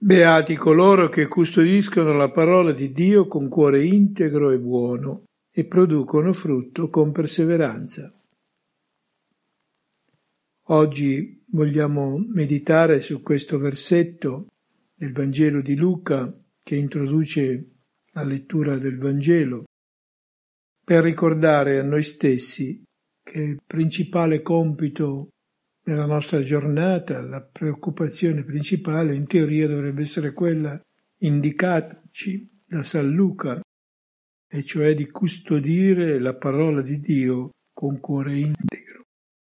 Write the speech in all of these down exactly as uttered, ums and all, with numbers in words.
Beati coloro che custodiscono la parola di Dio con cuore integro e buono e producono frutto con perseveranza. Oggi vogliamo meditare su questo versetto del Vangelo di Luca che introduce la lettura del Vangelo per ricordare a noi stessi che il principale compito nella nostra giornata, la preoccupazione principale in teoria dovrebbe essere quella indicataci da San Luca, e cioè di custodire la parola di Dio con cuore integro.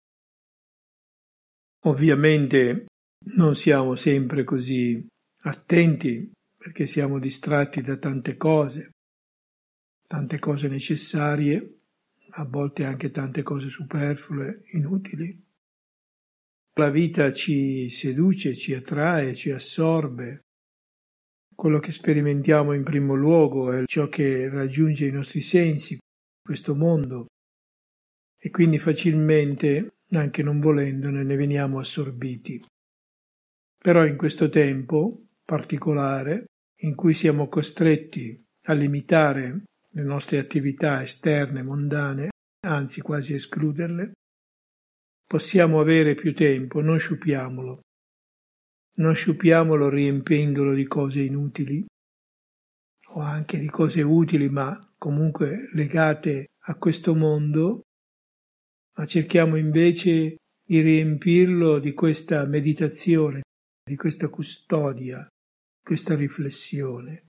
Ovviamente non siamo sempre così attenti perché siamo distratti da tante cose, tante cose necessarie, a volte anche tante cose superflue, inutili. La vita ci seduce, ci attrae, ci assorbe. Quello che sperimentiamo in primo luogo è ciò che raggiunge i nostri sensi, questo mondo, e quindi facilmente, anche non volendone, ne veniamo assorbiti. Però in questo tempo particolare, in cui siamo costretti a limitare le nostre attività esterne, mondane, anzi quasi escluderle, possiamo avere più tempo, non sciupiamolo. Non sciupiamolo riempiendolo di cose inutili, o anche di cose utili, ma comunque legate a questo mondo, ma cerchiamo invece di riempirlo di questa meditazione, di questa custodia, questa riflessione.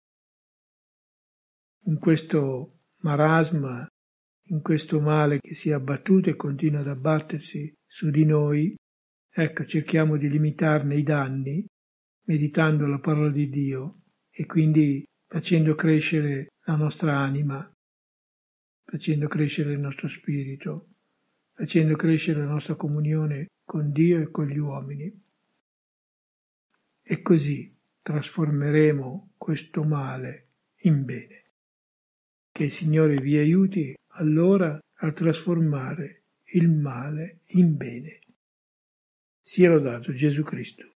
In questo marasma, in questo male che si è abbattuto e continua ad abbattersi su di noi, ecco, cerchiamo di limitarne i danni, meditando la parola di Dio e quindi facendo crescere la nostra anima, facendo crescere il nostro spirito, facendo crescere la nostra comunione con Dio e con gli uomini. E così trasformeremo questo male in bene. Che il Signore vi aiuti allora a trasformare il male in bene. Sia lodato Gesù Cristo.